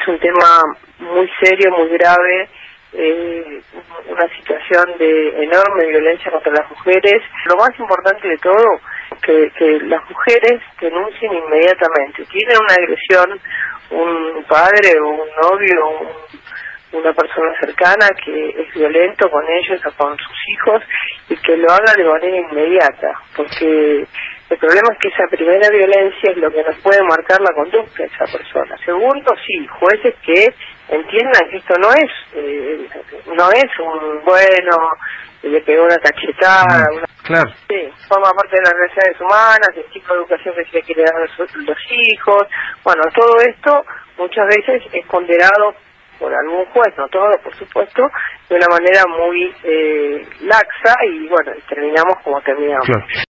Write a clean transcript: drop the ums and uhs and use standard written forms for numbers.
es un tema muy serio, muy grave, una situación de enorme violencia contra las mujeres. Lo más importante de todo, que las mujeres denuncien inmediatamente. Tienen una agresión, un padre o un novio, una persona cercana que es violento con ellos o con sus hijos, y que lo haga de manera inmediata, porque el problema es que esa primera violencia es lo que nos puede marcar la conducta de esa persona. Segundo, sí, jueces que entiendan que esto no es un le pegó una cachetada, claro. Sí, forma parte de las relaciones humanas, el tipo de educación que se le quiere dar a los hijos. Bueno, todo esto muchas veces es ponderado por algún juez, no todo, por supuesto, de una manera muy laxa, y bueno, terminamos como terminamos. Claro.